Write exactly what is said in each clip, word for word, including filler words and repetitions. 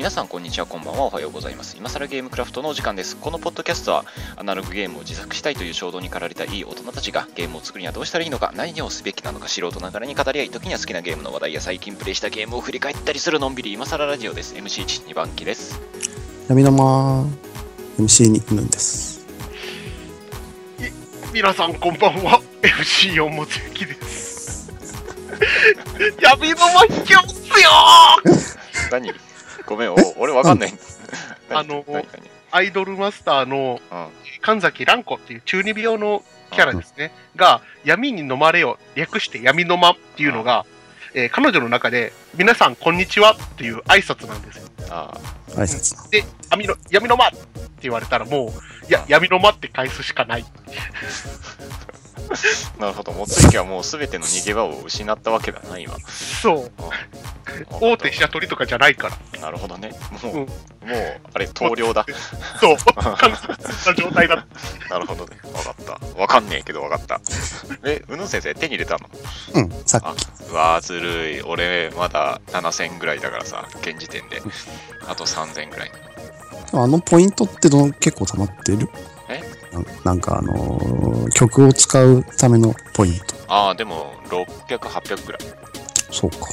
皆さんこんにちは、こんばんは、おはようございます。今更ゲームクラフトのお時間です。このポッドキャストはアナログゲームを自作したいという衝動に駆られたいい大人たちがゲームを作るにはどうしたらいいのか、何をすべきなのか、素人ながらに語り合い、時には好きなゲームの話題や最近プレイしたゲームを振り返ったりするのんびり今更ラジオです。 エムシーいち、に 番機です。 闇の間 エムシーに ヌンです。 皆さんこんばんは、 エムシーよん もつゆきです闇の間引きますよー何ごめん、お俺わかんないあのアイドルマスターの神崎蘭子っていう中二病のキャラですね、うん、が闇に飲まれよ、略して闇の間っていうのが、えー、彼女の中で皆さんこんにちはっていう挨拶なんですよ。 ああ、挨拶で闇の闇の間って言われたらもういや闇の間って返すしかないなるほど、もつゆきはもうすべての逃げ場を失ったわけだな今。 そう大手飛車取りとかじゃないから。 なるほどね。もう、うん、もうあれ投了だ。 そう完全な状態だなるほどね、分かった。分かんねえけど分かった。え、うぬん先生手に入れたの？ うん、さっき。 あ、うわーずるい。俺まだななせんぐらいだからさ、現時点であとさんぜんぐらい。 あのポイントってどの結構溜まってる？ え？ な, なんかあのー、曲を使うためのポイント。 ああ、でもろっぴゃく、はっぴゃくぐらい。 そうか。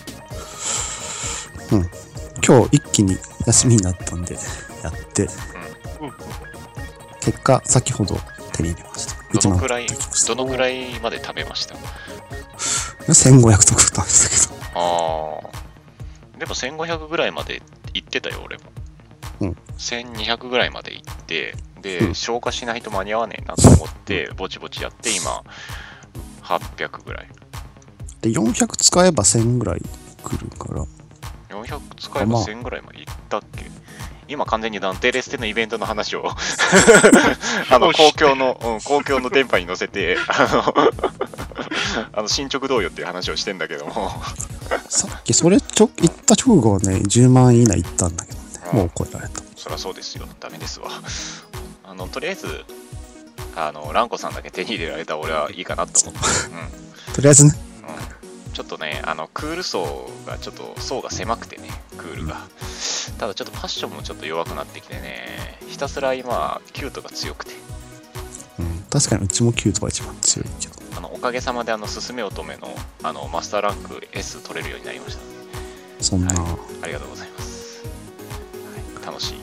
うん。今日一気に休みになったんでやって、うん、結果先ほど手に入れました。 どのくらいどのくらいまで食べました？ せんごひゃくとか食べたけど。 ああ。でもせんごひゃくぐらいまで行ってたよ俺も。 うん。 せんにひゃくぐらいまで行ってで、うん、消化しないと間に合わねえなと思ってぼちぼちやって今はっぴゃくぐらい。 でよんひゃく使えばせんぐらい来るから。 よんひゃく使えばせんぐらいまでいったっけ？今完全にダンテレステのイベントの話をあの公共の、うん、公共の電波に乗せてあのあの進捗どうよっていう話をしてんだけどもさっきそれちょ言った直後はねじゅうまん以内いったんだけどね、うん、もう超えられた。 そりゃそうですよ、ダメですわ。あのとりあえずあのランコさんだけ手に入れられた俺はいいかなと思って、 うん、とりあえずね、 うん、ちょっとねあのクール層がちょっと層が狭くてね、クールが、うん、ただちょっとパッションもちょっと弱くなってきてね、ひたすら今キュートが強くて、 うん、確かにうちもキュートが一番強いけど、 あのおかげさまであの進め乙女のあのマスターランク エス 取れるようになりました、ね、 そんな、はい、 ありがとうございます、はい、楽しい。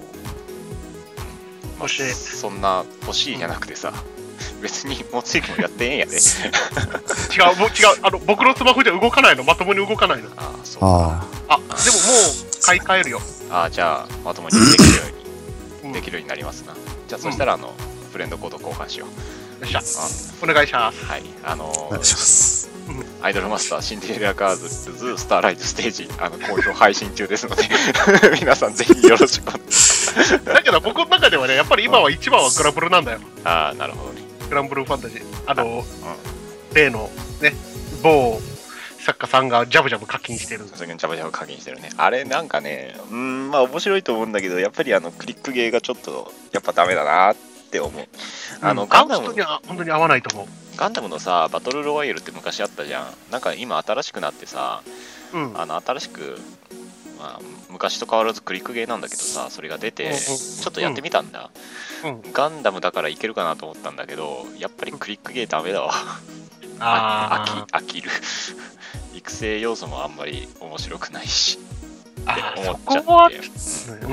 まあ、そんな欲しいじゃなくてさ、別にもつゆきもやってええんやで違う、もう違う、あの僕のスマホじゃ動かないの、まともに動かないの。 ああ、そうか。 あ、でももう買い替えるよ。 ああ、じゃあまともにできるようにできるようになりますな。じゃあそしたらあの、うん、フレンドコード交換しよう。 よっしゃ、お願いします。 はい、あのー、 お願いします。 アイドルマスターシンデレラガールズスターライトステージ、あの好評配信中ですので皆さんぜひよろしくお願いします。 だけど僕の中ではね、やっぱり今は一番はグランブルーなんだよ。 ああ、なるほどね。 グランブルーファンタジー、あの、うん、例のね、某作家さんがジャブジャブ課金してる。 ジャブジャブ課金してるね。あれなんかね、うーん、まあ面白いと思うんだけど、やっぱりあのクリックゲーがちょっとやっぱダメだなって思う。あの、うん、ガンダムの人には本当に合わないと思う。 ガンダムのさ、バトルロワイヤルって昔あったじゃん。なんか今新しくなってさ、うん、あの新しく、まあ、昔と変わらずクリックゲーなんだけどさ、それが出て、うん、ちょっとやってみたんだ、うん、ガンダムだからいけるかなと思ったんだけど、やっぱりクリックゲーダメだわあ飽き、飽きる育成要素もあんまり面白くないしって思っちゃって、うん、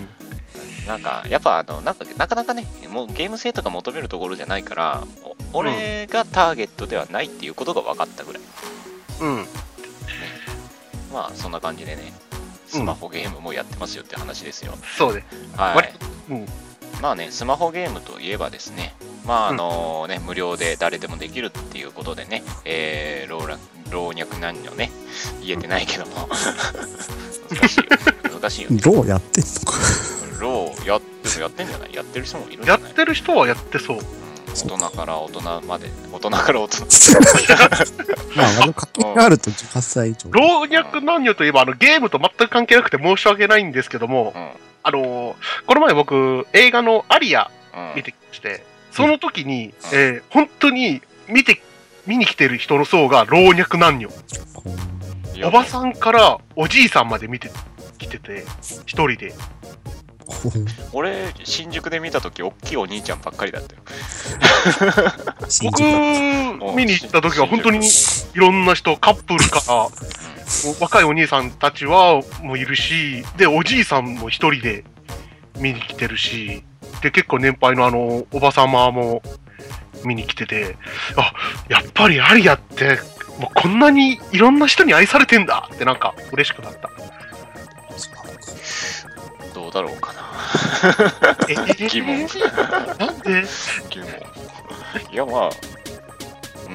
なんかやっぱあのなんかなかなかね、もうゲーム性とか求めるところじゃないから、俺がターゲットではないっていうことが分かったぐらい、うん、ね、まあそんな感じでね、スマホゲームもやってますよって話ですよ。 そうで、 はい、うん、まあね、スマホゲームといえばですね、まああのね、うん、無料で誰でもできるっていうことでね、えー、老若老若男女ね、言えてないけども難しいよ、難しいよね。 ローやってんのか。 ローやってもやってんじゃない？やってる人もいるんじゃない？ やってる人はやってそう。 大人から大人まで、大人から大人まあ、あの課金があるとじゅうはっさい以上。 老若男女といえば、あのゲームと全く関係なくて申し訳ないんですけども、うん、あのこの前僕、映画のアリア見てきまして、うん、その時に、うん、えー、本当に見て、見に来てる人の層が老若男女。おばさんからおじいさんまで見て来てて、一人で。 俺、新宿で見たとき、大きいお兄ちゃんばっかりだったよ。 僕、見に行ったときは、本当にいろんな人、カップルから、若いお兄さんたちはもういるし、で、おじいさんも一人で見に来てるし、で、結構年配のあの、おばさまも見に来てて、あ、やっぱりアリアって、もうこんなにいろんな人に愛されてんだってなんか嬉しくなった。 どうだろうかな。 えー、 疑問。 なんで疑問。いや、まあ、うん、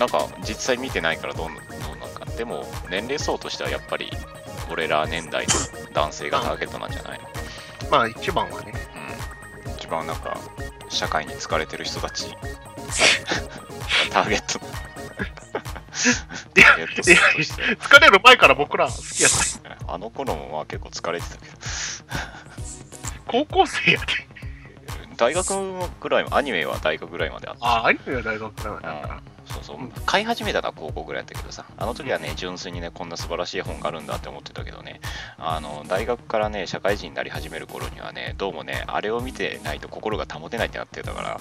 なんか実際見てないからどうなんか。でも、年齢層としてはやっぱり、俺ら年代の男性がターゲットなんじゃないの？ まあ、一番はね。 うん。一番なんか、社会に疲れてる人たち、ターゲット。 いや、いや、疲れる前から僕ら好きやった。 あの頃もまあ結構疲れてたけど。 高校生やで。 大学ぐらい、アニメは大学ぐらいまであった。 ああ、アニメは大学ぐらいまであったな。 そうそう、買い始めたのは高校ぐらいだったけどさ、あの時はね、純粋にね、こんな素晴らしい本があるんだって思ってたけどね、あの大学からね、社会人になり始める頃にはね、どうもね、あれを見てないと心が保てないってなってたから、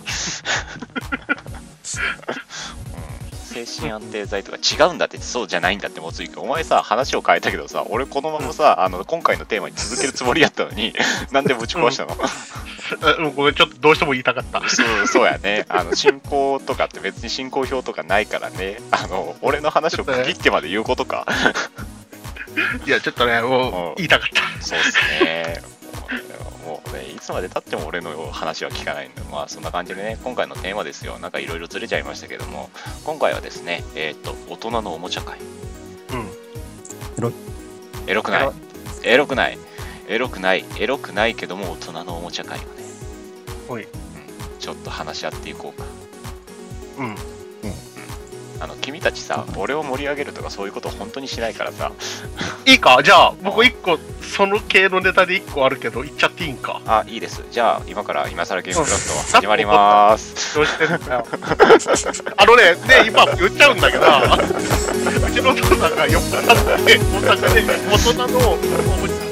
うん、精神安定剤とか違うんだって、そうじゃないんだってもついお前さ、話を変えたけどさ、俺このままさ、あの今回のテーマに続けるつもりやったのに、なんでぶち壊したの？ うん、ごめん、ちょっとどうしても言いたかった。 そうそうやね。あの進行とかって別に進行表とかないからね。あの俺の話を区切ってまで言うことか。 いや、ちょっとね、もう言いたかった。 そうですね。もうね、いつまでたっても俺の話は聞かないんで、まあそんな感じでね、今回のテーマですよ。なんかいろいろずれちゃいましたけども、今回はですね、えっと、大人のおもちゃ会。 うん。 エロい。 エロくない。エロくない。エロくない。エロくないけども大人のおもちゃ会をね。 はい、うん、 ちょっと話し合っていこうか。 うん。うん。 あの、君たちさ、俺を盛り上げるとかそういうこと本当にしないからさ。 いいか、じゃあ、僕一個、その系のネタで一個あるけど、言っちゃっていいんか。 あ、いいです。じゃあ、今から今更ゲームクラフト始まりまーす。 どうしてんだよ。あのね、ね、今言っちゃうんだけど、うちのお父さんが酔っ払って、大阪で大人のおもちゃ。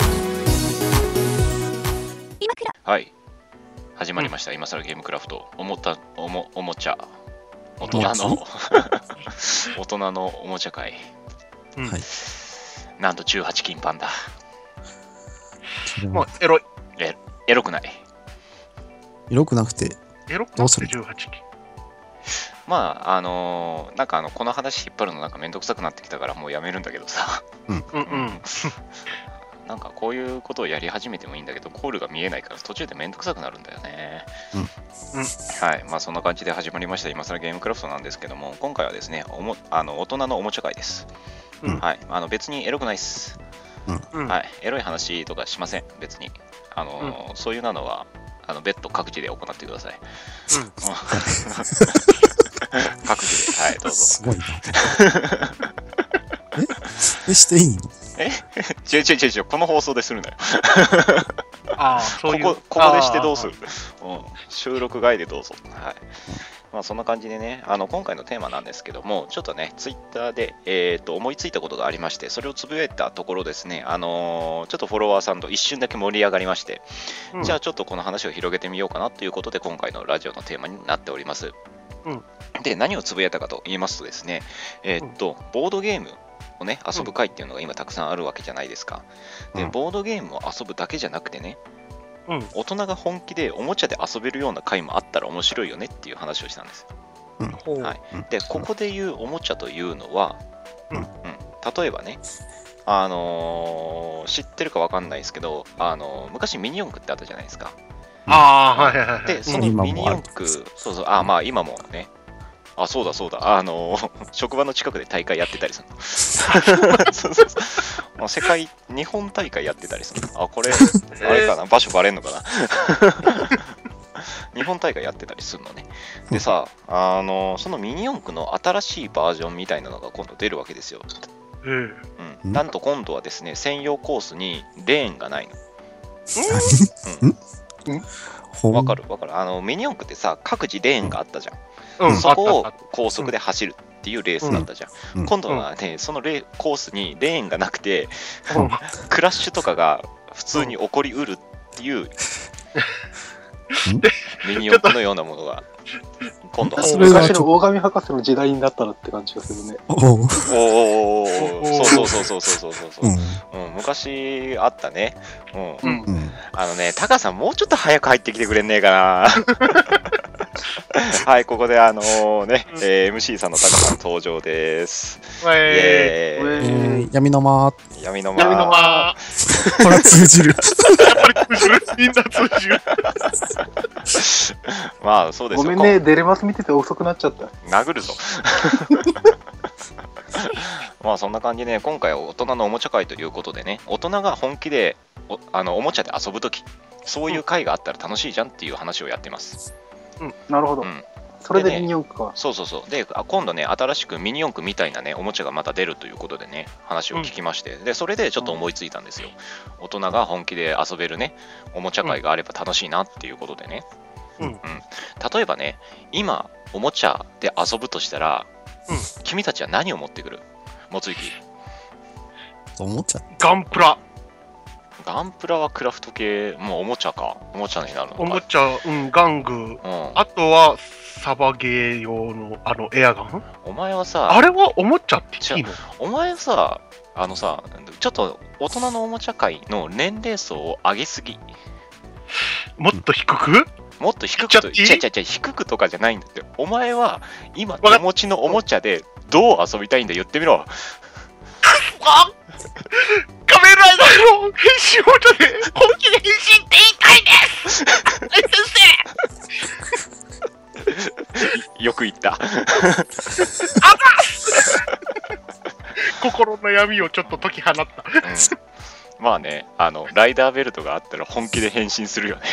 はい。始まりました、うん、今更ゲームクラフト。おもた、おも、おもちゃ。大人の、大人のおもちゃ会。 うん、 なんとじゅうはち金パンだ。 もうエロい。 エエロくない。 エロくなくて、 エロくなくてじゅうはち金。 まあ、あのー、なんかあの、この話引っ張るのなんかめんどくさくなってきたからもうやめるんだけどさ。 うんうんうん。 なんかこういうことをやり始めてもいいんだけど、コールが見えないから途中でめんどくさくなるんだよね。 うん。うん、 はい。まあそんな感じで始まりました今更ゲームクラフトなんですけども、今回はですね、おもあの大人のおもちゃ会です。うん、はい。あの別にエロくないっす。 うん。 はい。エロい話とかしません。別に。あの、うん、そういうなのは、あの別途各自で行ってください。 うん。 各自で。はい、どうぞ。 すごいな。ええ、していいの？ え違う違う違う違う、この放送でするなよ。 ああ、そういう。 ここ、ここでしてどうする？うん、収録外でどうぞ。はい。まあそんな感じでね、あの今回のテーマなんですけども、ちょっとね、ツイッターで、えー、と思いついたことがありまして、それをつぶやいたところですね、あのー、ちょっとフォロワーさんと一瞬だけ盛り上がりまして、うん、じゃあちょっとこの話を広げてみようかなということで、今回のラジオのテーマになっております。 うん、 で、何をつぶやいたかと言いますとですね、えー、っと、ボードゲームをね、遊ぶ会っていうのが今たくさんあるわけじゃないですか。で、うん、ボードゲームを遊ぶだけじゃなくてね、うん、大人が本気でおもちゃで遊べるような会もあったら面白いよねっていう話をしたんですよ。うん、はい。で、ここで言うおもちゃというのは、うんうん、例えばね、あのー、知ってるかわかんないですけど、あのー、昔ミニ四駆ってあったじゃないですか。 ああ、はいはいはい。 で、そのミニ四駆、そうそう、あ、まあ今もね、あ、そうだそうだ、あのー、職場の近くで大会やってたりするの。そうそうそう。まあ、世界、日本大会やってたりするの。あ、これ、あれかな、場所バレんのかな。日本大会やってたりするのね。でさ、あのー、そのミニ四駆の新しいバージョンみたいなのが今度出るわけですよ。 うん。 うん、なんと今度はですね、専用コースにレーンがないの。 うん、 わかるわかる。あのミニ四駆ってさ、各自レーンがあったじゃん、うん、そこを高速で走るっていうレースだったじゃん、うん、今度はね、そのレコースにレーンがなくて、うん、クラッシュとかが普通に起こりうるっていう、うん、ミニ四駆のようなものが今度は昔の大神博士の時代になったらって感じがするね。 おおおそうそうそうそうそうそうそう、うんうん、昔あったね、うんうん、あのね、タカさんもうちょっと早く入ってきてくれんねえかなはい、ここであのー、ね、えー、エムシー さんのタカさん登場です。 イエーイ、闇の間闇の間闇の間これ通じるやっぱり通じる、みんな通じるまあそうですよ。 ごめんね、デレマス見てて遅くなっちゃった。 殴るぞまあそんな感じで、ね、今回は大人のおもちゃ会ということでね、大人が本気で お, あのおもちゃで遊ぶとき、そういう会があったら楽しいじゃんっていう話をやってます。 うん、なるほど、うん、それでミニ四駆か、 ね、そうそうそう。で今度ね、新しくミニ四駆みたいなねおもちゃがまた出るということでね、話を聞きまして、うん、でそれでちょっと思いついたんですよ、うん、大人が本気で遊べるねおもちゃ会があれば楽しいなっていうことでね、うんうん、例えばね、今おもちゃで遊ぶとしたら、うん、君たちは何を持ってくる？もつゆき。 おもちゃ？ ガンプラ。 ガンプラはクラフト系、もうおもちゃか。おもちゃになるのか。 おもちゃ、うん、玩具、うん、あとはサバゲー用のあのエアガン。 お前はさ、 あれはおもちゃっていいの？ お前はさ、あのさ、ちょっと大人のおもちゃ界の年齢層を上げすぎ。 もっと低く？ もっと低くと、ちゃちゃちゃ低くとかじゃないんだって。お前は今手持ちのおもちゃでどう遊びたいんだ、言ってみろ。 あ仮面ライダーの変身モードで本気で変身って言いたいです先生よく言ったあ心の闇をちょっと解き放った、うん、 まあね、あのライダーベルトがあったら本気で変身するよね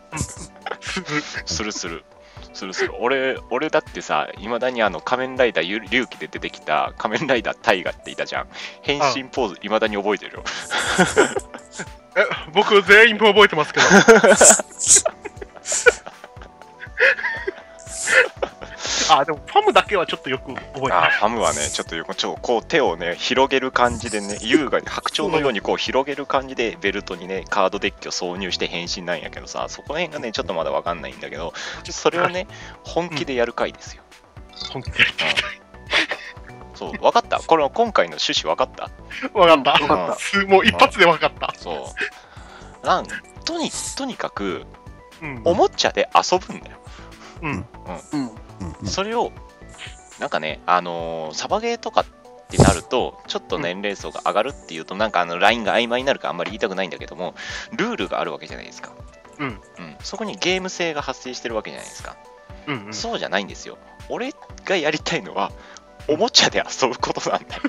するするするする。俺、俺だってさ、いまだにあの仮面ライダー龍騎で出てきた仮面ライダータイガっていたじゃん。変身ポーズいまだに覚えてるよえ、僕全員覚えてますけどあ、でもファムだけはちょっとよく覚えてる。 あ、ファムはね、ちょっとよくちょこう手をね広げる感じでね、優雅に白鳥のようにこう広げる感じでベルトにねカードデッキを挿入して変身なんやけどさ、そこら辺がねちょっとまだ分かんないんだけど、それをね本気でやる回ですよ、 うん、本気でやりたい、 うん、そう、分かった。これは今回の趣旨分かった？ 分かった、分かった、うん、もう一発で分かった、 うん、そうなんとにとにかく、うん、おもちゃで遊ぶんだよ。うんうんうん、それをなんかね、あのー、サバゲーとかってなるとちょっと年齢層が上がるっていうと、なんかあのラインが曖昧になるかあんまり言いたくないんだけども、ルールがあるわけじゃないですか、うんうん、そこにゲーム性が発生してるわけじゃないですか、うんうん、そうじゃないんですよ。俺がやりたいのはおもちゃで遊ぶことなんだよ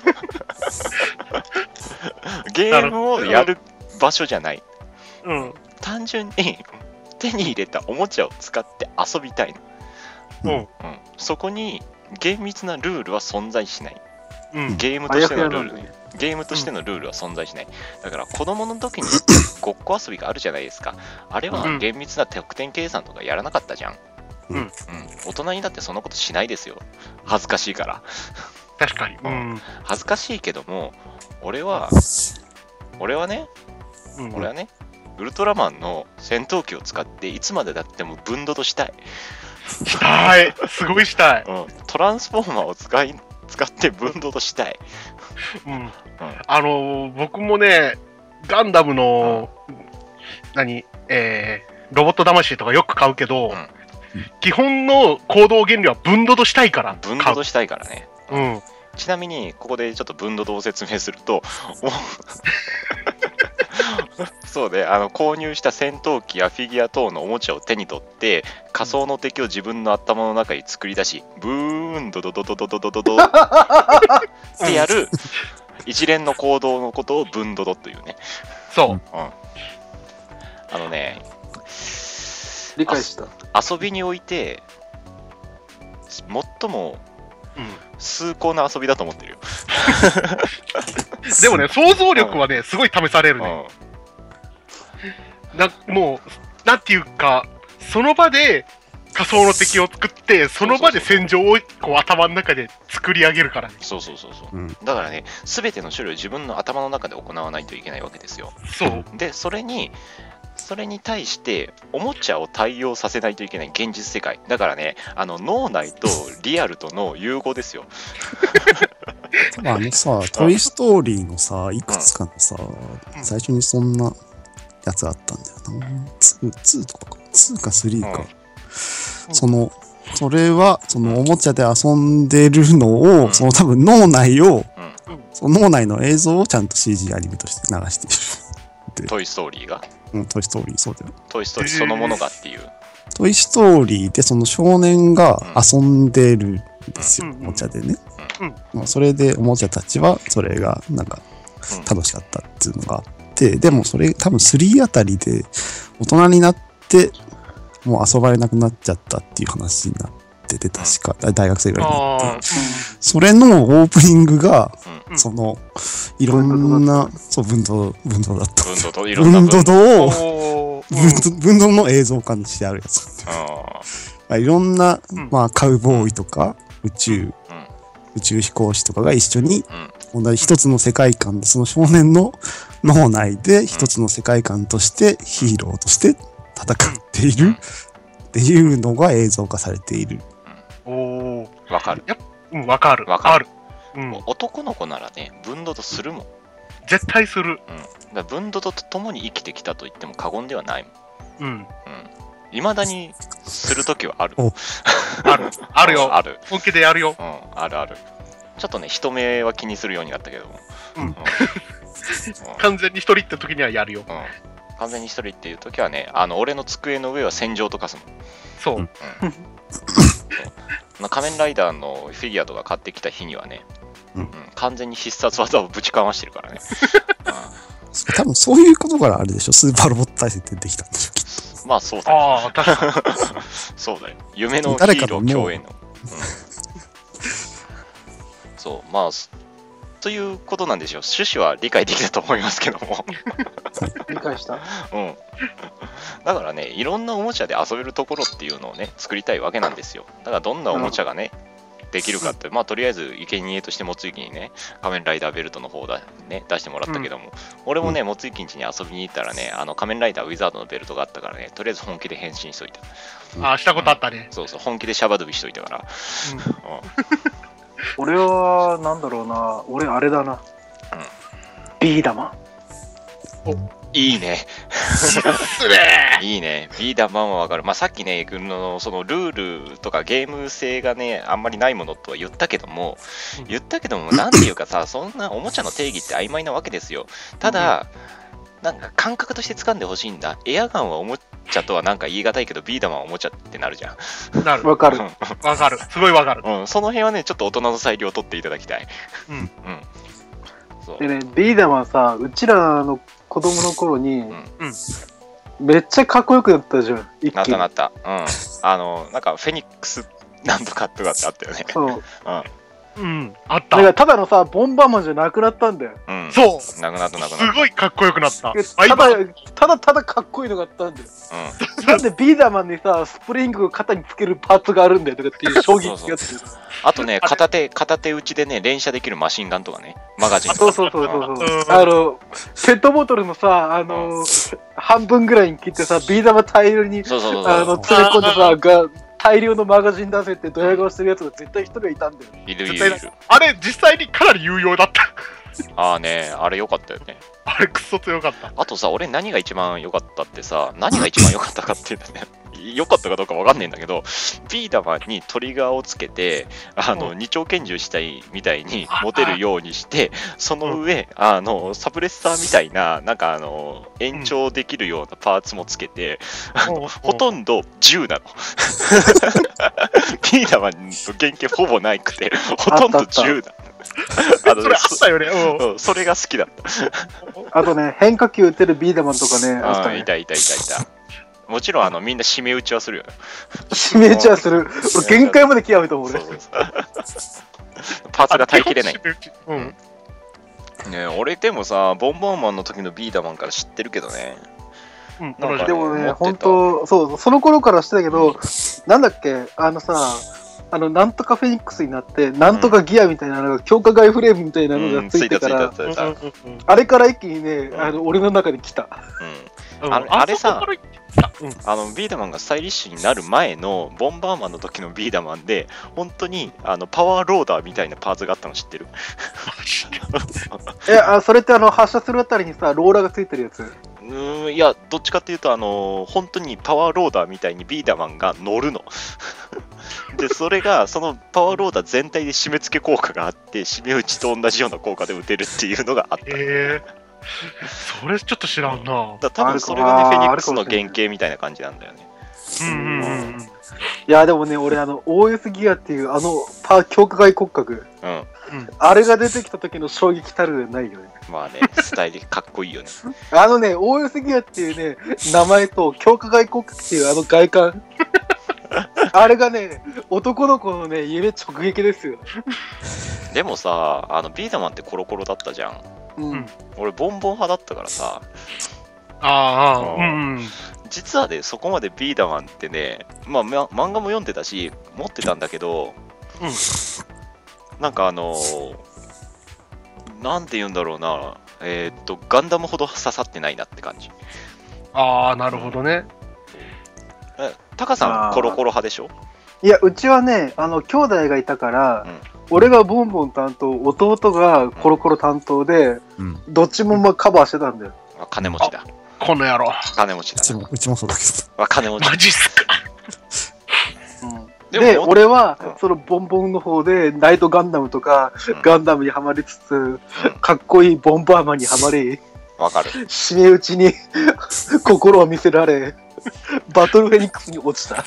ゲームをやる場所じゃない、うん、単純に手に入れたおもちゃを使って遊びたいの、うんうん、そこに厳密なルールは存在しない、うん、ゲームとしてのルール、ね、ゲームとしてのルールは存在しない。だから子供の時にごっこ遊びがあるじゃないですか。あれは厳密な得点計算とかやらなかったじゃん、うんうん、大人になってそんなことしないですよ、恥ずかしいから。 確かに、うん、 恥ずかしいけども俺は俺はね、うん、俺はねウルトラマンの戦闘機を使っていつまでだっても分度としたい。 したい、すごいしたい、 うん、トランスフォーマーを使い使って分度としたい、 うんうん、あのー、僕もねガンダムの、うん、何、えー、ロボット魂とかよく買うけど、うん、基本の行動原理は分度としたいから分度としたいからね、うん、ちなみにここでちょっと分度とを説明するとそうで、あの購入した戦闘機やフィギュア等のおもちゃを手に取って仮想の敵を自分の頭の中に作り出し、ブーンドドドドドドドドドってやる一連の行動のことを分ドドというね。 そう、うん、 あのね、 理解した。 遊びにおいて最も崇高な遊びだと思ってるよでもね、想像力はね、すごい試されるね、うん、なもうなんていうか、その場で仮想の敵を作って、その場で戦場をこう頭の中で作り上げるからね。 そうそうそうそう、うん、だからね、すべての処理を自分の頭の中で行わないといけないわけですよ。 そうで、それにそれに対しておもちゃを対応させないといけない現実世界だからね、あの脳内とリアルとの融合ですよ。 あのさ、トイ・ストーリーのさ、いくつかのさ、うん、最初にそんなやつあったんだよな。に、にとかか、にかさんか。うん、その、それは、そのおもちゃで遊んでるのを、うん、その多分脳内を、うん、その脳内の映像をちゃんと シージー アニメとして流している。 トイ・ストーリーがうん、トイ・ストーリー、そうだよ。 トイ・ストーリーそのものがっていう。 トイ・ストーリーでその少年が遊んでるんですよ、うん、おもちゃでね。うんまあ、それでおもちゃたちはそれがなんか楽しかったっていうのがあって、でもそれ多分スリーあたりで大人になってもう遊ばれなくなっちゃったっていう話になってて、確か大学生ぐらいになって、それのオープニングがそのいろんなそう分度分度だった分度度を分度の映像化にしてあるやつ。あいろんなまあカウボーイとか宇宙宇宙飛行士とかが一緒に同じ一つの世界観で、その少年の脳内で一つの世界観としてヒーローとして戦っているっていうのが映像化されている。 おお、 わかる。 うん、わかる。 わかる。うん、男の子ならね、分度とするもん。 絶対する。うん。だから分度と共に生きてきたと言っても過言ではないもん。うん。うん。いまだにするときはある。 ある。あるよ。 ある。 本気でやるよ。 うん、あるある。ちょっとね、人目は気にするようになったけども。うん。うん、 完全に一人って時にはやるよ。うん。 完全に一人っていう時はね、あの俺の机の上は戦場とかすもん。 そう。うん。 そう仮面ライダーのフィギュアとか買ってきた日にはね、うんうん、完全に必殺技をぶちかましてるからね。 多分そういうことからあれでしょ、スーパーロボット対戦ってできたんでしょ、きっと。まあそうだよ。 ああ、確かに。 そうだよ。夢のヒーロー共演の。うん、そう、まあ、ということなんでしょう。趣旨は理解できたと思いますけども。 理解した。 うん。だからね、いろんなおもちゃで遊べるところっていうのをね、作りたいわけなんですよ。だからどんなおもちゃがね、できるかって、まあとりあえず生贄としてもつゆきにね、仮面ライダーベルトの方だ、ね、出してもらったけども、うん、俺もね、もつゆきんちに遊びに行ったらね、あの仮面ライダーウィザードのベルトがあったからね、とりあえず本気で変身しといた。 ああ、したことあったね、 うん。そうそう、本気でシャバドゥビしといたから。うんうん俺は、なんだろうな、俺あれだな。うん、ビー玉。 おいいね。いいね。ビーダマンはわかる。まあさっきね、のそのルールとかゲーム性がね、あんまりないものとは言ったけども、言ったけども、なんていうかさ、そんなおもちゃの定義って曖昧なわけですよ。ただ、なんか感覚として掴んでほしいんだ。エアガンはおもちゃとはなんか言い難いけど、ビーダマンはおもちゃってなるじゃん。なる。 わかる。 わかる。すごいわかる。 うん。その辺はね、ちょっと大人の裁量を取っていただきたい。うん。うん。 そうでね、ビーダマンさ、うちらの子供の頃に、うん、めっちゃかっこよくなったじゃん。 なったなった。うん。あの、なんかフェニックスなんとかとかってあったよね。 そう。 うん。 うん、あった。 だからただのさ、ボンバーマンじゃなくなったんだよ。 うん、そう。 なくなったなくなった。 すごいかっこよくなった。 ただ、ただただかっこいいのがあったんだよ。うん、なんでビーダーマンにさ、スプリングを肩につけるパーツがあるんだよとかっていう衝撃があって。 あとね、片手、片手打ちでね、連射できるマシンガンとかね、マガジンとか。 そうそうそうそう。あの、ペットボトルのさ、あの、うん、半分ぐらいに切ってさ、ビーダーマン大量に、 そうそうそうあの、詰め込んでさ、が、大量のマガジン出せってドヤ顔してるやつが絶対一人いたんだよ。 いるいるいる。 あれ実際にかなり有用だった。 ああね、あれ良かったよね。 あれクソ強かった。 あとさ、俺何が一番良かったってさ、何が一番良かったかっていうとね、良かったかどうか分かんないんだけど、ビーダマンにトリガーをつけて、あの、二丁拳銃したいみたいに持てるようにして、その上、あの、サブレッサーみたいな、なんかあの、延長できるようなパーツもつけて、あのほとんど銃なの。ビーダマンと原型ほぼないくて、ほとんど銃なの。 あのそれあったよね、 うん、それが好きだった。 あとね、変化球打てるビーダマンとかね、あったね。 いたいたいたいた。もちろんあのみんな締め打ちはするよね。 締め打ちはする。俺限界まで極めたもん俺。 パーツが耐えきれない。うん。ねえ、俺でもさ、ボンボンマンの時のビーダマンから知ってるけどね。 うん、 でもね、本当そう、その頃からしてたけど、なんだっけ、あのさ、あの、なんとかフェニックスになって、なんとかギアみたいなのが、強化外フレームみたいなのがついてから、あれから一気にね、あの俺の中に来た。 うん、あれあれさ、あのビーダマンがスタイリッシュになる前のボンバーマンの時のビーダマンで、本当にあのパワーローダーみたいなパーツがあったの知ってる？ え、あ、それってあの発射するあたりにさ、ローラーがついてるやつ？ うーん、いや、どっちかっていうと、あのー、本当にパワーローダーみたいにビーダマンが乗るの。で、それが、そのパワーローダー全体で締め付け効果があって、締め打ちと同じような効果で打てるっていうのがあった。 えーそれちょっと知らんな。 だ多分それがね、フェニックスの原型みたいな感じなんだよね。 うんうんうん。 いや、でもね、俺、あの、オーエス ギアっていう、あの、パー強化外骨格。うん。あれが出てきた時の衝撃たるないよね。 まあね、スタイルかっこいいよね。 あのね、オーエス ギアっていうね、名前と強化外骨格っていうあの外観。あれがね、男の子のね、夢直撃ですよ。 でもさ、あの、ビーダマンってコロコロだったじゃん。うん、俺ボンボン派だったからさ。 ああ、うん。 実はね、そこまでビーダマンってね、まあ、ま、漫画も読んでたし持ってたんだけど、うん、なんかあのー、なんて言うんだろうな、えー、っとガンダムほど刺さってないなって感じ。 ああ、なるほどね。 え、タカさんコロコロ派でしょ？ いや、うちはね、あの兄弟がいたから、うん、俺がボンボン担当、弟がコロコロ担当で、うん、どっちもまあカバーしてたんだよ。 あ、金持ちだ。 この野郎。 金持ちだ。 うちも、うちもそうだけど。金持ち。 マジっすか。 うん、で、俺は、うん、そのボンボンの方で、ナイトガンダムとか、うん、ガンダムにはまりつつ、うん、かっこいいボンバーマンにはまり、 わかる。 締め打ちに心を見せられ、バトルフェニックスに落ちた。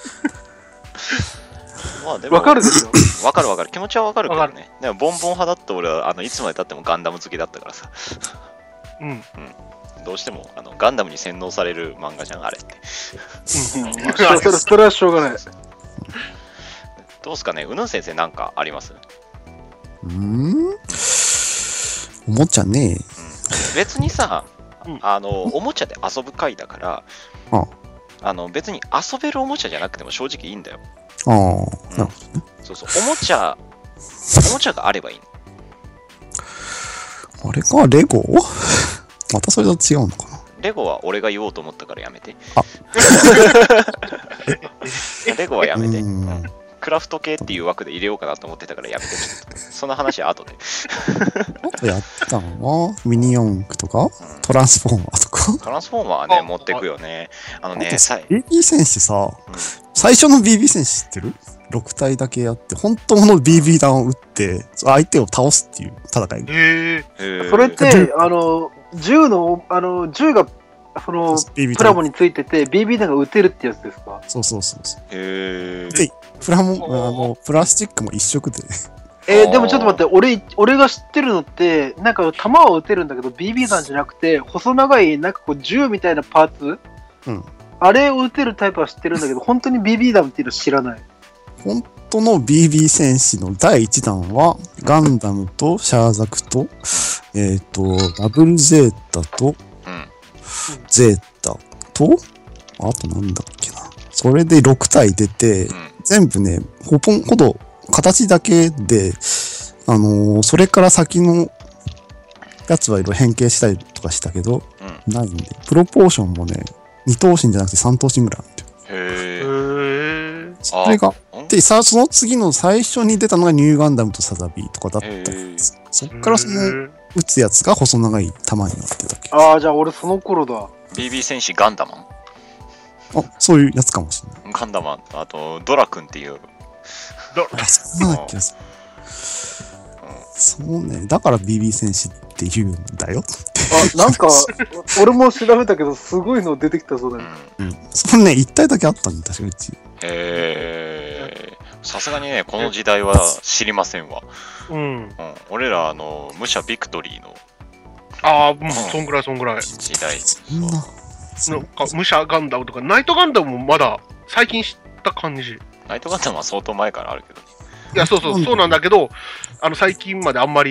まあでもわかるでしょ。わかるわかる。気持ちはわかるけどね。でもボンボン派だって俺はあのいつまでたってもガンダム好きだったからさ。うん。うん。どうしてもあのガンダムに洗脳される漫画じゃんあれって。 うん。それはしょうがない。 どうすかね。うぬん先生なんかあります？ うーん。おもちゃね。うん。 別にさ、あのおもちゃで遊ぶ回だから、うん、あの別に遊べるおもちゃじゃなくても正直いいんだよ。 ああ、うん、 そうそう、おもちゃ、おもちゃがあればいいの。あれか、レゴまたそれと違うのかな。 レゴは俺が言おうと思ったからやめて。あレゴはやめて、うん。クラフト系っていう枠で入れようかなと思ってたからやめて。ちょっとその話は後で。 あとやったのは、ミニ四駆とか、うん、トランスフォーマーとか。 トランスフォーマーはね、持ってくよね。あのね、 ビービー 戦士さ、うん、最初の ビービー 戦士知ってる？ ろく 体だけやって、本当の ビービー 弾を撃って、相手を倒すっていう戦い。 へー。それって、あの、銃の、あの、銃が、その、プラモについてて、ビービー 弾が撃てるってやつですか？ そうそうそうそう。 へー。 で、プラモ、あの、プラスチックも一色で。 えー、でもちょっと待って、俺、俺が知ってるのって、なんか弾は撃てるんだけど、ビービー 弾じゃなくて、細長い、なんかこう、銃みたいなパーツ、うん、あれを撃てるタイプは知ってるんだけど、本当に ビービー 弾っていうの知らない。 本当の ビービー 戦士のだいいちだんは、ガンダムとシャーザクと、えっと、ダブルゼータと、ゼータと、あとなんだっけな。それでろく体出て、全部ね、ほぼほど、形だけで、あのー、それから先のやつはいろいろ変形したりとかしたけど、うん、ないんで、プロポーションもね、に頭身じゃなくてさん頭身ぐらいある。 へー。それが、で、さ、その次の最初に出たのがニューガンダムとサザビーとかだったんです。そっからその、撃つやつが細長い弾になってたけど。 ああ、じゃあ俺その頃だ。 ビービー 戦士ガンダマン？ あ、そういうやつかもしれない。 ガンダマン、あと、ドラ君っていう。 あ、そうなんだっけ、うん、そうね。だから ビービー 戦士って言うんだよって。 あ、なんか、俺も調べたけど、すごいの出てきたそうだよ。 うん。うん、それね、一体だけあったんだ、確かうち。 えー、さすがにね、この時代は知りませんわ。うん。うん、俺ら、あの、武者ビクトリーの。 ああ、もう、そんぐらい、そんぐらい。 時代。 そんな。 なんか武者ガンダムとか、ナイトガンダムもまだ最近知った感じ。 ナイトガンダムは相当前からあるけど。 いや、そうそう、そうなんだけど、あの、最近まであんまり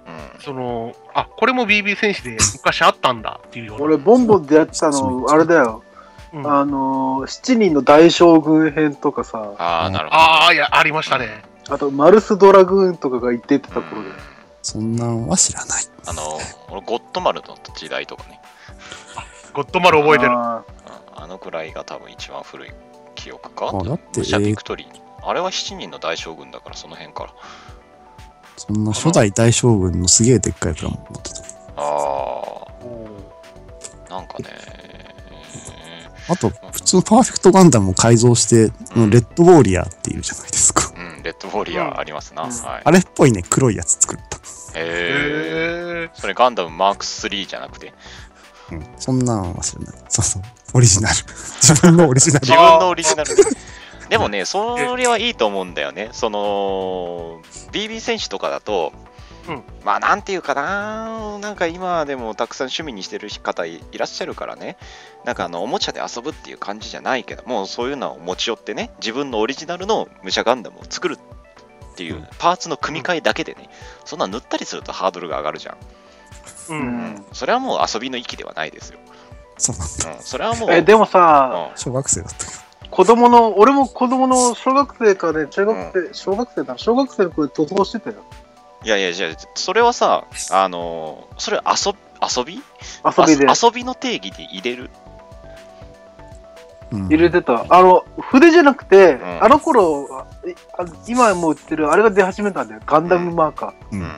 その、あ、これも ビービー 戦士で昔あったんだっていうような。 俺、ボンボンでやってたの、あれだよ。うん、あのー、七人の大将軍編とかさ。 ああ、なるほど。 ああ、いや、ありましたね。 あと、マルスドラグーンとかが言ってた頃で。 そんなんは知らない。 あの、俺、ゴッドマルの時代とかね。 ゴッドマル覚えてる。 あ, あのくらいが多分一番古い記憶か。 あ、だって、 シャビクトリー。あれは七人の大将軍だから、その辺から。 そんな初代大将軍のすげえでっかいプラモ持ってた。 ああ。なんかね。 あと、普通のパーフェクトガンダムを改造して、うん、レッドウォーリアーっていうじゃないですか。 うん、レッドウォーリアーありますな。うんはい、 あれっぽいね、黒いやつ作った。 へえ。それガンダムマークスリーじゃなくて。 うん、そんなんは知らない。そうそう。オリジナル。自分のオリジナル。 自分のオリジナル。でもね、それはいいと思うんだよね。その、ビービー 選手とかだと、うん、まあなんていうかな、なんか今でもたくさん趣味にしてる方 い, いらっしゃるからね、なんかあのおもちゃで遊ぶっていう感じじゃないけども、そういうのを持ち寄ってね、自分のオリジナルの武者ガンダムを作るっていうパーツの組み替えだけでね、うん、そんな塗ったりするとハードルが上がるじゃん。うん、うん、それはもう遊びの域ではないですよ。 そうなんだ。 うん、それはもう。 え、でもさ、 うん、小学生だった子供の、俺も子供の小学生かね、中学生、うん、小学生だな、小学生の子で塗装してたよ。 いやいや、じゃあ、それはさ、あのー、それ遊遊び遊びで。 遊びの定義で入れる、 うん、入れてた。あの、筆じゃなくて、うん、あの頃、今も売ってる、あれが出始めたんだよ。ガンダムマーカー。 うん。うん、あった。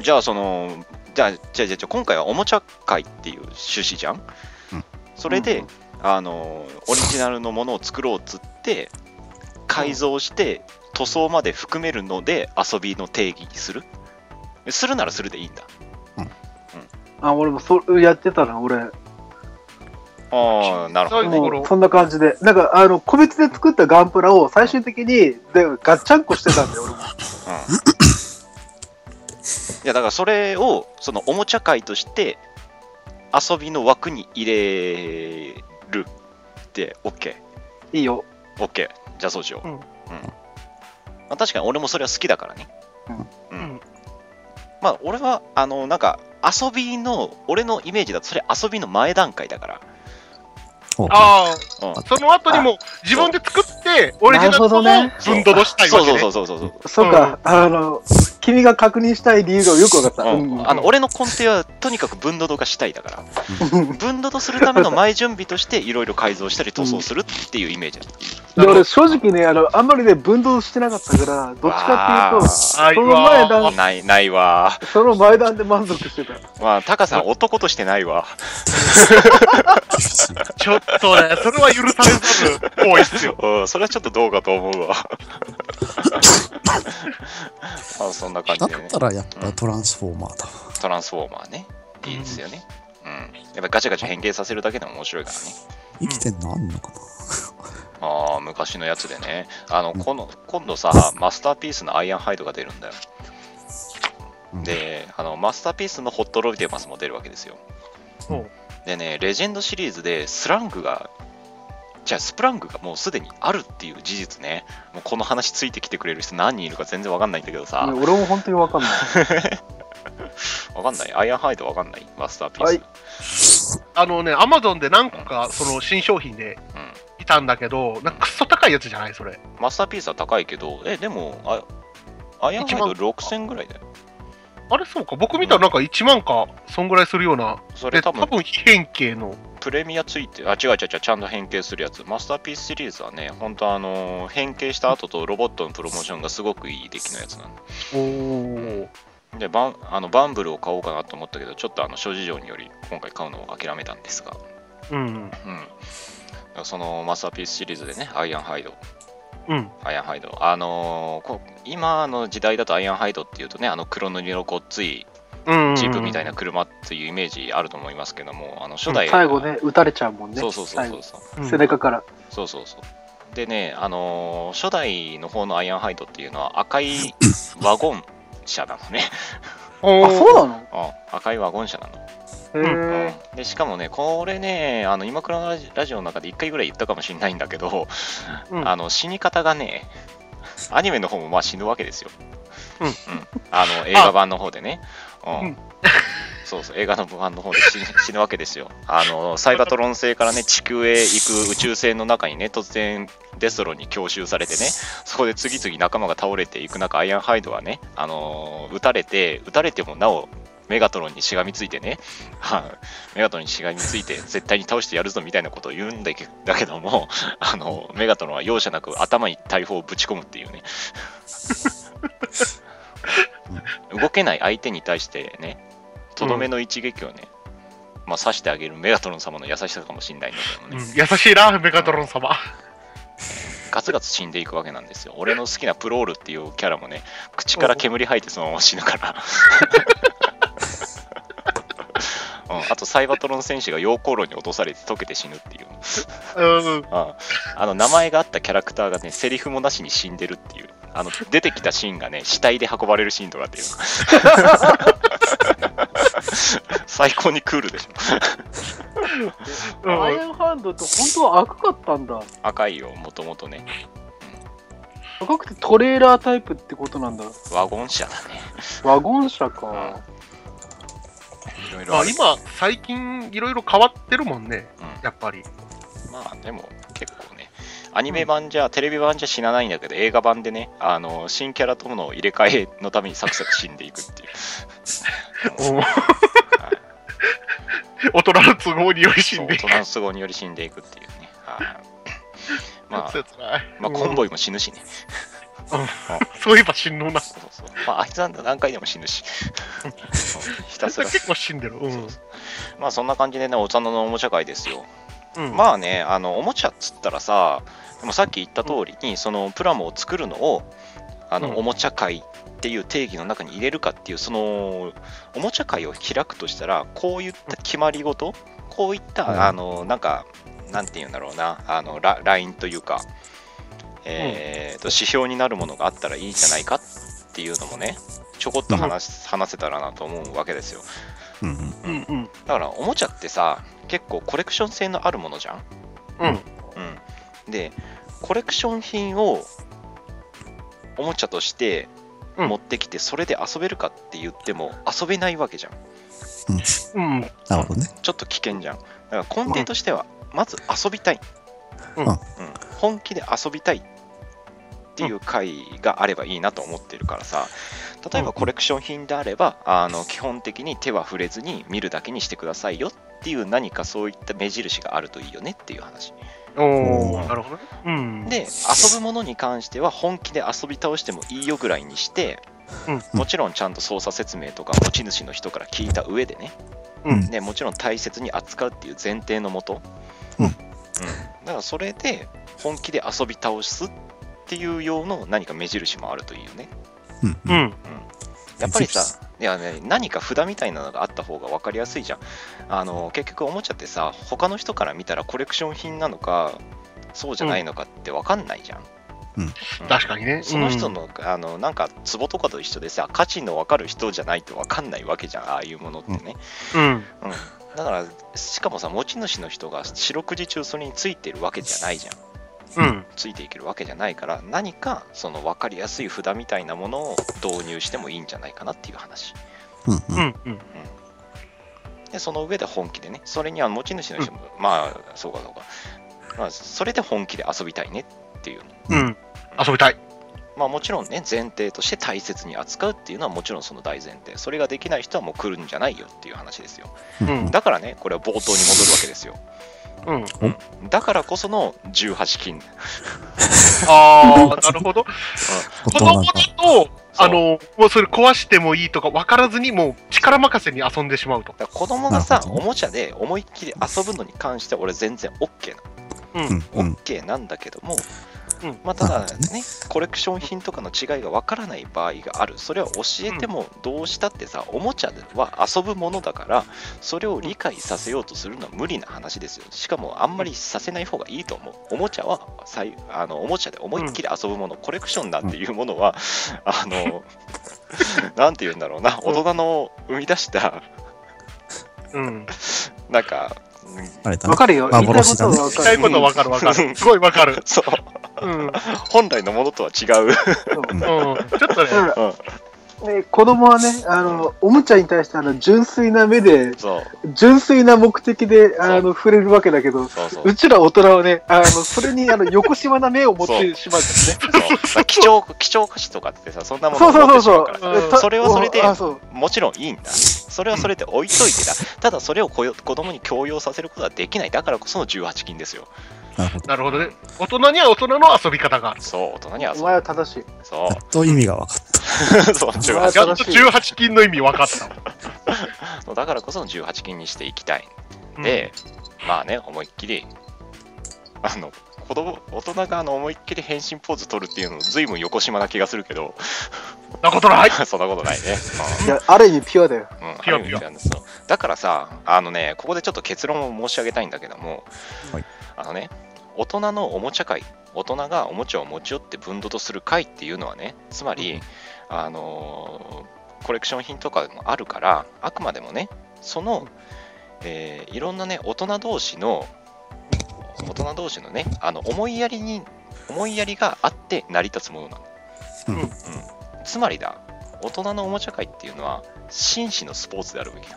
じゃあ、その、じゃあ、じゃあ、じゃあ、今回はおもちゃ会っていう趣旨じゃん、うん、それで、うん、あのー、オリジナルのものを作ろうっつって、改造して、うん塗装まで含めるので遊びの定義にするするならするでいいんだ。うん。うん、 あ、俺もそれやってたな、俺。 ああ、なるほど、ね。 そんな感じで。なんか、あの、個別で作ったガンプラを最終的にでガッチャンコしてたんだよ、俺も。うん。いや、だからそれを、そのおもちゃ界として遊びの枠に入れるって OK。 いいよ。 OK。じゃあそうしよう。うん。うんまあ、確かに俺もそれは好きだからね。うん。うん、まあ俺はあのなんか遊びの俺のイメージだとそれ遊びの前段階だから。 ああ、うん、その後にも自分で作ってオリジナルの分ドドしたいわけね。 そうそうそうそうそう。 そうか、うん、あの君が確認したい理由がよく分かった。 うんうん、あの俺の根底はとにかく分ドドがしたいだから。分ドドするための前準備としていろいろ改造したり塗装するっていうイメージだった。 で俺正直ねあのあんまりね分ドドしてなかったからどっちかっていうとその前段ないないわ。 その前段で満足してた。 まあタカさん男としてないわ。 ちょっとねそれは許されざる行為っすよ。 うんそれはちょっとどうかと思うわ。あそんな感じで、ね、 だったらやっぱトランスフォーマーだ。 うん、トランスフォーマーねいいですよね。うん、うん、やっぱガチャガチャ変形させるだけでも面白いからね。 生きてんのあんのかな。 ああ昔のやつでねあの、うん、この今度さマスターピースのアイアンハイドが出るんだよ。うん、であのマスターピースのホットロイデマスも出るわけですよ。うん、でねレジェンドシリーズでスラングがじゃあスプラングがもうすでにあるっていう事実ね。もうこの話ついてきてくれる人何人いるか全然わかんないんだけどさ。 俺も本当にわかんない。 わかんないアイアンハイドわかんないマスターピース。 はい、あのねアマゾンで何個かその新商品でいたんだけど、うん、なんかクソ高いやつじゃないそれ。 マスターピースは高いけどえでもあアイアンハイドろくせんぐらいだよ。 あれそうか僕見たらなんかいちまんかそんぐらいするような。 それ多分多分非変形のプレミアついてあ違う違う違うちゃんと変形するやつ。マスターピースシリーズはね本当あの変形した後とロボットのプロモーションがすごくいい出来のやつなんで。おーでバンあのバンブルを買おうかなと思ったけどちょっとあの諸事情により今回買うのを諦めたんですが。うん、うん、そのマスターピースシリーズでねアイアンハイド。うん、アイアンハイドあのー、こ今の時代だとアイアンハイドっていうとねあの黒塗りのごっついジープみたいな車っていうイメージあると思いますけどもあの初代、 うん、最後ね撃たれちゃうもんね。 そうそうそうそうそう背中から。 そうそうそうでねあのー、初代の方のアイアンハイドっていうのは赤いワゴン車なのね。 あそうなの？ あ赤いワゴン車なの。 へー、 うん、でしかもねこれねあの今倉のラジオの中でいっかいぐらい言ったかもしれないんだけど、うん、あの死に方がねアニメの方もまあ死ぬわけですよ。 うん、あの映画版の方でね、うん、そうそう映画の版の方で死ぬわけですよ。あのサイバトロン星からね地球へ行く宇宙船の中にね突然デストロンに強襲されてね、そこで次々仲間が倒れていく中、アイアンハイドはね、あのー、撃たれて撃たれてもなおメガトロンにしがみついてね、メガトロンにしがみついて絶対に倒してやるぞみたいなことを言うんだけだけども、あのメガトロンは容赦なく頭に大砲をぶち込むっていうね動けない相手に対してねとどめの一撃をね、うん、まあ刺してあげるメガトロン様の優しさかもしれないんだけどね、 うん、優しいなメガトロン様、 ガツガツ死んでいくわけなんですよ。俺の好きなプロールっていうキャラもね口から煙吐いてそのまま死ぬからうん、あとサイバトロン戦士が溶鉱炉に落とされて溶けて死ぬっていう、うん、あ, あの名前があったキャラクターがねセリフもなしに死んでるっていう、あの出てきたシーンがね死体で運ばれるシーンとかっていう最高にクールでしょアイアンハンドって本当は赤かったんだ。 赤いよもともとね、 うん、赤くてトレーラータイプってことなんだ。 ワゴン車だね。 ワゴン車か、 うん、いろいろああ今最近いろいろ変わってるもんね、うん、やっぱり。 まあでも結構ねアニメ版じゃ、うん、テレビ版じゃ死なないんだけど映画版でねあの新キャラとの入れ替えのためにサクサク死んでいくっていう大人の都合により死んでいく。 大人の都合により死んでいくっていうね。まあ、まあ、コンボイも死ぬしね。 うん、そういえば死ぬな。そうそう、まあ、あいつなんだ何回でも死ぬし。 ひたすら結構死んでる。うん、そうそう、 まあそんな感じでね、大人のおもちゃ会ですよ。うん、まあね、あのおもちゃっつったらさ、でもさっき言った通りに、うん、そのプラモを作るのをあの、うん、おもちゃ会っていう定義の中に入れるかっていう、そのおもちゃ会を開くとしたら、こういった決まり事、こういった、うん、あのなんかなんていうんだろうな、あのララインというか、えーと、うん、指標になるものがあったらいいじゃないかっていうのもね、ちょこっと話、うん、話せたらなと思うわけですよ。うんうんうん、だからおもちゃってさ、結構コレクション性のあるものじゃん。うんうん、でコレクション品をおもちゃとして持ってきて、それで遊べるかって言っても遊べないわけじゃん。 うん、なるほどね。 ちょっと危険じゃん。だから根底としてはまず遊びたい、うんうん、本気で遊びたいっていう回があればいいなと思ってるからさ、例えばコレクション品であれば、あの基本的に手は触れずに見るだけにしてくださいよっていう、何かそういった目印があるといいよねっていう話。 おー、なるほどね。うん、 で、遊ぶものに関しては本気で遊び倒してもいいよぐらいにして、うん、もちろんちゃんと操作説明とか持ち主の人から聞いた上でね、うん、でもちろん大切に扱うっていう前提のもと、うんうん、だからそれで本気で遊び倒すっていう用の何か目印もあるといいよね。うんうんうん、やっぱりさ、いやね、何か札みたいなのがあった方が分かりやすいじゃん。あの結局おもちゃってさ、他の人から見たらコレクション品なのかそうじゃないのかって分かんないじゃん。 うんうん、確かにね。 その人の、うん、あのなんか壺とかと一緒でさ、価値の分かる人じゃないと分かんないわけじゃん、ああいうものってね。うんうん、だからしかもさ、持ち主の人が四六時中それについてるわけじゃないじゃん。うん、ついていけるわけじゃないから、何かその分かりやすい札みたいなものを導入してもいいんじゃないかなっていう話。うんうんうんうん、でその上で本気でね、それには持ち主の人も、うん、まあそうかそうか、まあ、それで本気で遊びたいねっていう、 うん、遊びたい。 まあもちろんね、前提として大切に扱うっていうのはもちろんその大前提。それができない人はもう来るんじゃないよっていう話ですよ。うん、だからね、これは冒頭に戻るわけですよ。うんうん、だからこそのじゅうはち金。 ああ、なるほど。子供だと、あの、もうそれ壊してもいいとか分からずに、もう力任せに遊んでしまうと。 だから子供がさ、おもちゃで思いっきり遊ぶのに関しては俺全然 OK なの。うん、OK なんだけども、うん、まあただね、コレクション品とかの違いがわからない場合がある。それは教えてもどうしたってさ、おもちゃは遊ぶものだから、それを理解させようとするのは無理な話ですよ。しかもあんまりさせない方がいいと思う。おもちゃはあのおもちゃで思いっきり遊ぶもの、コレクションなんていうものは、あのなんて言うんだろうな、大人の生み出した、うん、なんかわかるよ。言いたいことはわかる。 言いたいことわかるわかる。すごいわかる。 そう。うん、本来のものとは違う。うん、ちょっとね、うん、 ね、子供はね、あの、おもちゃに対してあの純粋な目で、純粋な目的であの触れるわけだけど、そうそううちら大人はね、あのそれにあの横島な目を持ってしまうんですね。 そう貴重貴重菓子とかってさ、そんなものを持ってしまうから、それはそれでもちろんいいんだ。それはそれで置いといてだ。ただそれを子供に強要させることはできない。だからこそのじゅうはち禁ですよ。 なるほどね。大人には大人の遊び方がある。 そう、大人には遊び方。 お前は正しい。 そう。 やっと意味が分かった。 そう、 じゅうはち。やっとじゅうはち禁の意味分かった。 そうだからこそのじゅうはち禁にしていきたい。で、うん、まあね、思いっきり、あの、子供、大人があの思いっきり変身ポーズ取るっていうの、ずいぶん横島な気がするけど。 そんなことないそんなことないね。 うん、いや、ある意味ピュアだよ。 うん、ピュアピュアなんですよ。だからさ、あのね、ここでちょっと結論を申し上げたいんだけども、はい、あのね、大人のおもちゃ会、大人がおもちゃを持ち寄って分度とする会っていうのはね、つまり、あのー、コレクション品とかもあるから、あくまでもね、その、えー、いろんなね、大人同士の、大人同士のね、あの思いやりに、思いやりがあって成り立つものなの。うんうん、つまりだ、大人のおもちゃ会っていうのは、紳士のスポーツであるべきだ。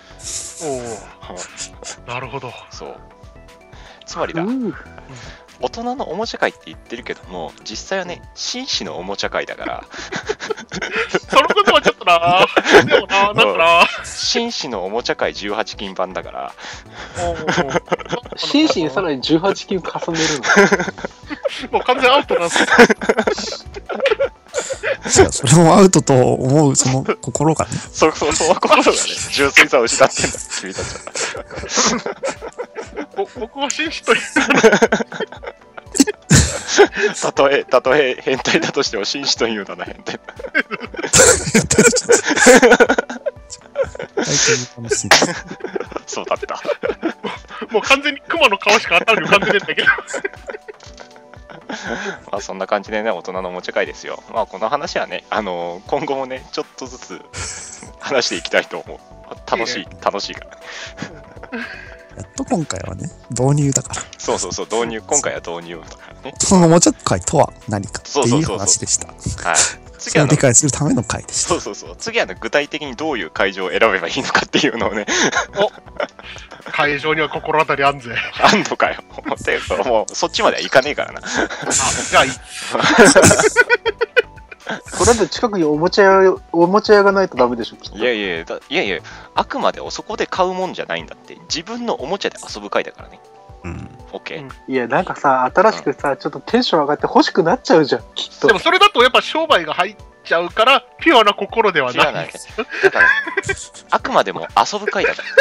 おお、なるほど。 そう。つまりだ、大人のおもちゃ会って言ってるけども、実際はね、紳士のおもちゃ会だから。 そのことはちょっとなぁ。でもなぁ、なんかなぁ。 紳士のおもちゃ会じゅうはち禁版だから。 紳士にさらにじゅうはち禁重ねるの。もう完全アウトなんですよ。それもアウトと思うその心がね。 そそその心がね、純粋さを失ってんだ、君たちは。 僕は紳士というたとえ、たとえ変態だとしても紳士という名の変態そうだったもう完全に熊の顔しか頭に浮かんでないんだけどまあそんな感じでね、大人のおもちゃ会ですよ。まあこの話はね、あのー、今後もね、ちょっとずつ話していきたいと思う。楽しい、楽しいからやっと今回はね、導入だから。 そうそうそう、導入、今回は導入だからね。 そのおもちゃ会とは何かっていう話でした。はい。次は理解するための会でした。 そうそうそう。次は、ね、具体的にどういう会場を選べばいいのかっていうのをね。 お会場には心当たりあんぜ。 あんのかよ。てもうそっちまではいかねえからな。あ、 じゃあいい。 これだと近くにおもちゃ屋、おもちゃ屋がないとダメでしょ。 いやいやいやいや、あくまでそこで買うもんじゃないんだって。自分のおもちゃで遊ぶ会だからね。うん。オッケー。 いや、なんかさ、新しくさ、うん、ちょっとテンション上がって欲しくなっちゃうじゃん、きっと。 でもそれだとやっぱ商売が入っちゃうから、ピュアな心ではないんですよ。 だから、あくまでも遊ぶ会だから。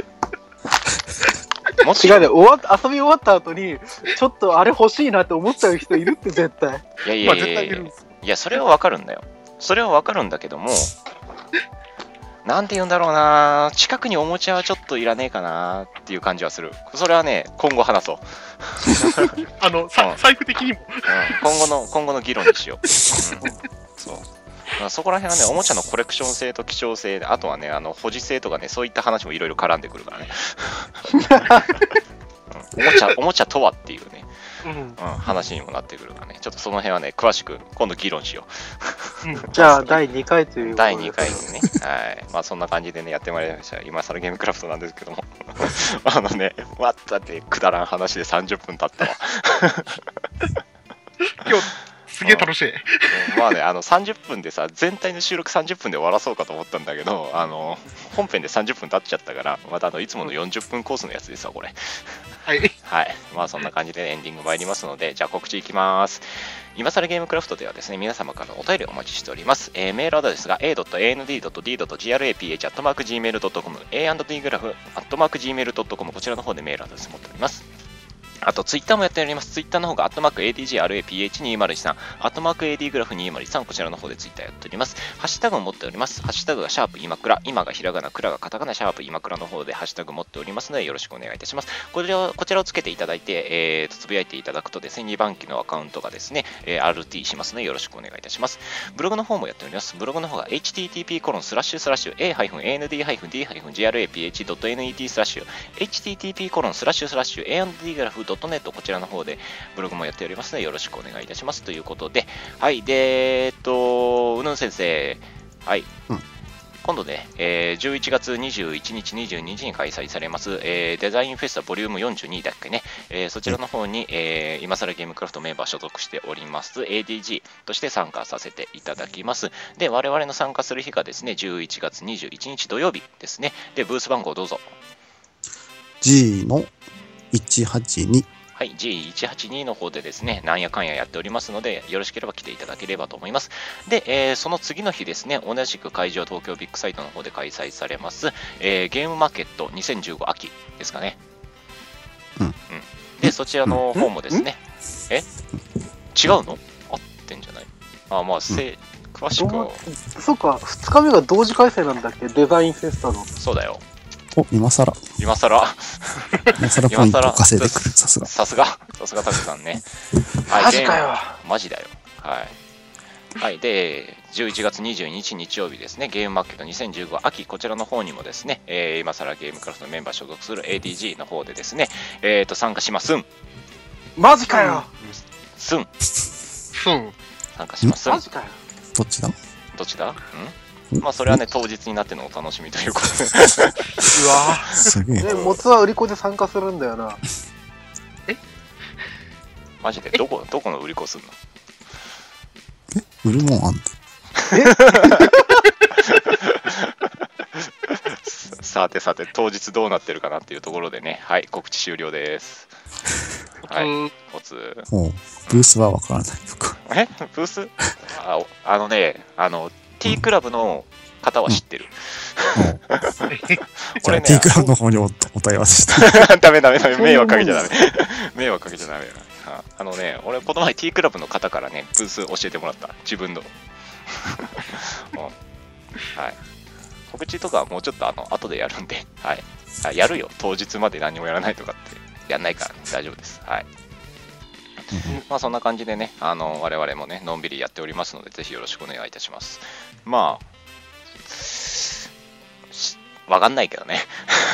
も違うね、終わ遊び終わった後に、ちょっとあれ欲しいなって思っちゃう人いるって絶対。 いやいやいやいや、いや、いやそれはわかるんだよ。それはわかるんだけども、なんて言うんだろうな、近くにおもちゃはちょっといらねえかなっていう感じはする。それはね、今後話そう。 あの、さ、うん、財布的にも、 うん、今後の、今後の議論にしよう。うん、そう。そこら辺はね、おもちゃのコレクション性と希少性、あとはね、あの保持性とかね、そういった話もいろいろ絡んでくるからね。うん、おもちゃ、おもちゃとはっていうね、うんうん、話にもなってくるからね、ちょっとその辺はね、詳しく今度議論しよう。うん、じゃあ、だいにかいという。 だいにかいにね、はい。まあ、そんな感じでね、やってまいりました。今更ゲームクラフトなんですけども。あのね、またってくだらん話でさんじゅっぷん経ったわ。 今日すげえ楽しい、 うん、まあね、あのさんじゅっぷんでさ、全体の収録さんじゅっぷんで終わらそうかと思ったんだけど、あの本編でさんじゅっぷん経っちゃったから、またあのいつものよんじゅっぷんコースのやつですわ、これ。 はい、 はい、まあそんな感じでエンディング参りますので、じゃあ告知いきます。今更ゲームクラフトではですね、皆様からのお便りをお待ちしております。えー、メールアドレスが エードットエーエヌディードットディードットジーアールエーピーエイチアットマークジーメールドットコム、エーアンドディー グラフアットマークジーメールドットコム、こちらの方でメールアドレス持っております。あと、ツイッターもやっております。ツイッターの方が、アットマーク エーディージーアールエーピーエイチにーまるいちさん、アットマーク エーディー グラフにーまるいちさん、こちらの方でツイッターやっております。ハッシュタグを持っております。ハッシュタグがシャープ今倉、今がひらがな、倉がカタカナ、シャープ今倉の方でハッシュタグ持っておりますので、よろしくお願いいたします。こちらを、こちらをつけていただいて、えーと、つぶやいていただくとですね、にばん機のアカウントがですね、えー、アールティー しますので、よろしくお願いいたします。ブログの方もやっております。ブログの方が エイチティーティーピーコロンスラッシュスラッシュエーエーエヌディーディージーアールエーピーエイチドットネット スラッシュ エイチティーティーピーコロンスラッシュスラッシュエーアンドディーグラフドットネット こちらの方でブログもやっておりますのでよろしくお願いいたしますということで、はい、で、えっと、うぬん先生、 はい。 うん今度ね、えー、じゅういちがつにじゅういちにち、にじゅうににちに開催されます、えー、デザインフェスタボリュームよんじゅうにだっけね、えー、そちらの方に、えー、今更ゲームクラフトメンバー所属しております エーディージー として参加させていただきます。で、我々の参加する日がですね、じゅういちがつにじゅういちにち土曜日ですね。で、ブース番号どうぞ。 ジー のいちはちに。 はい、ジーいちはちに の方でですね、なんやかんややっておりますので、よろしければ来ていただければと思います。で、えー、その次の日ですね、同じく会場東京ビッグサイトの方で開催されます、えー、ゲームマーケットにせんじゅうご秋ですかね。 うん。うん、 で、そちらの方もですね、え違うの合ってんじゃない？あ、まあ、せ、うん、詳しくは。 そうか、ふつかめが同時開催なんだっけ、デザインフェスタの。 そうだよ。 お、今更。 今更。 今更ポイント稼いでくる、さすが。 さすが、さすがタクさんね。 はい、マジかよ。 マジだよ。はい。はい、で、じゅういちがつにじゅうににち日曜日ですね、ゲームマーケットにせんじゅうご秋、こちらの方にもですね、えー、今更ゲームクラフトのメンバー所属する エーディージー の方でですね、えーと、参加しますん。 マジかよ。 すん。 すん。 参加しますん。 マジかよ。 どっちだどっちだんまあそれはね、当日になってのお楽しみということで。 うわぁ。すげえ。 ね、もつは売り子で参加するんだよな。 えマジでどこ、どこの売り子すんの？ え売るもんあんの？ さてさて、当日どうなってるかなっていうところでね、はい、告知終了です。はい、おつ。 もう、ブースはわからない。 えブースああのね、あの、T クラブの方は知ってる。 これね、T クラブの方に お, お問い合わせして。 ダメダメダメ、迷惑かけちゃダメ。迷惑かけちゃダメだ。あのね、俺、この前 T クラブの方からね、ブース教えてもらった。自分の。うん、はい。告知とかはもうちょっとあの後でやるんで、はい。あやるよ。当日まで何もやらないとかってやんないから、ね、大丈夫です。はい。まあそんな感じでね、あの我々もね、のんびりやっておりますので、ぜひよろしくお願いいたします。まあ、わかんないけどね。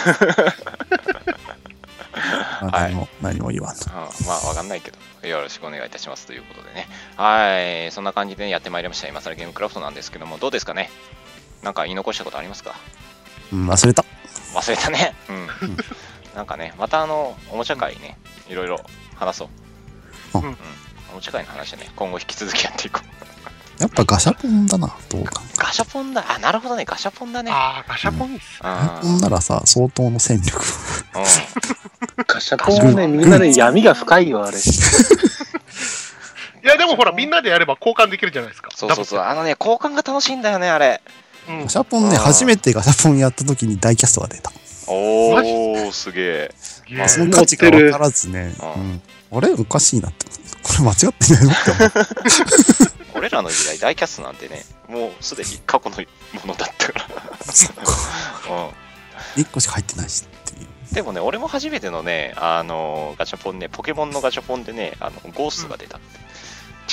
何も、はい、何も言わんと。 うん、まあわかんないけど、よろしくお願いいたしますということでね。はい、そんな感じで、ね、やってまいりました。今更ゲームクラフトなんですけども、どうですかね。なんか言い残したことありますか？ うん、忘れた。 忘れたね。うん。なんかね、またあの、おもちゃ会ね、いろいろ話そう。うん、うん、おもちゃ会の話はね、今後引き続きやっていこう。 やっぱガシャポンだな、どうか。 ガシャポンだ、あ、なるほどね、ガシャポンだね。 ああ、ガシャポンいいっす。 ガシャポンならさ、相当の戦力。 うん、ガシャポンはね、みんなね、闇が深いよ、あれ。 いや、でもほら、みんなでやれば交換できるじゃないですか。 そうそうそう、あのね、交換が楽しいんだよね、あれ。 うん、ガシャポンね、初めてガシャポンやった時に大キャストが出た。 おー、すげえ。 その価値が分からずね、うん、あれおかしいなって。これ間違ってないのって思う。 俺らの時代、大キャストなんてね、もうすでに過去のものだったから。 そっか。うん。いっこしか入ってないしっていう。 でもね、俺も初めてのね、あのー、ガシャポンね、ポケモンのガシャポンでね、あのゴーストが出た。うん、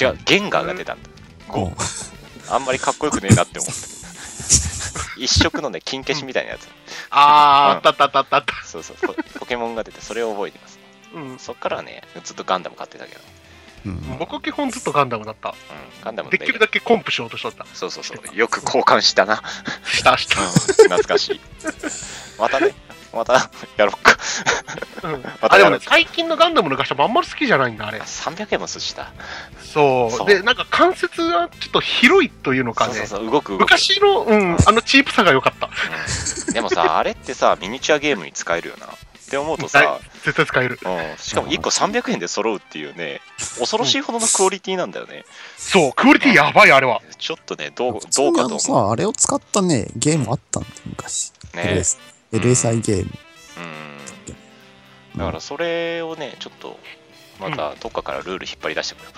違う、ゲンガーが出たんだ。ゴー。あんまりかっこよくねえなって思って。一色のね、金消しみたいなやつ。 あー、あったあったあったあった。 そうそう、ポケモンが出て、それを覚えてますね。うん、そっからね、ずっとガンダム買ってたけどね。 うん、僕基本ずっとガンダムだった。うん、 ガンダムできるだけコンプしようとしとった。 そうそうそう。よく交換したな。 したした。 懐かしい。またね、またやろっか。 うん、またあ、でもね、最近のガンダムのガシャポンあんまり好きじゃないんだ、あれ。 さんびゃくえんもすした。 そう。そうで、なんか関節がちょっと広いというのかね。 そうそうそう、動く動く。 昔の、うん、あのチープさが良かった。 うん、でもさ、あれってさ、ミニチュアゲームに使えるよな。って思うとさ、 絶対使える、 うん、しかもいっこさんびゃくえんで揃うっていうね、恐ろしいほどのクオリティなんだよね。うん、 そう、クオリティやばい、あれは。 ちょっとね、どう、どうかと思う。 あのさ、あれを使ったね、ゲームあったんだよ、昔。ね、エルエス、エルエスアイ ゲーム。 うん。だからそれをね、ちょっと、またどっかからルール引っ張り出してくる。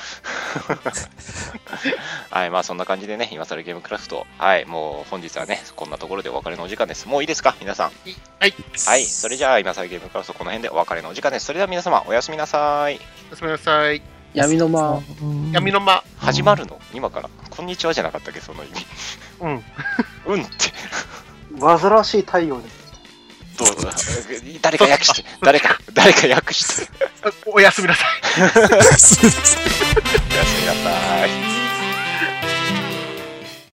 はい、まあそんな感じでね、今更ゲームクラフト、はい、もう本日はね、こんなところでお別れのお時間です。もういいですか、皆さん。 はい。 はい、それじゃあ今更ゲームクラフト、この辺でお別れのお時間です。それでは皆様、おやすみなさい。 おやすみなさい。 闇の間。 闇の間。 始まるの今から。こんにちはじゃなかったっけ、その意味。 うん。 うんって。 煩わしい太陽です。 どうぞ。誰か訳して。誰か、誰か訳して。 おやすみなさい。 おやすみなさい。おやすみなさい。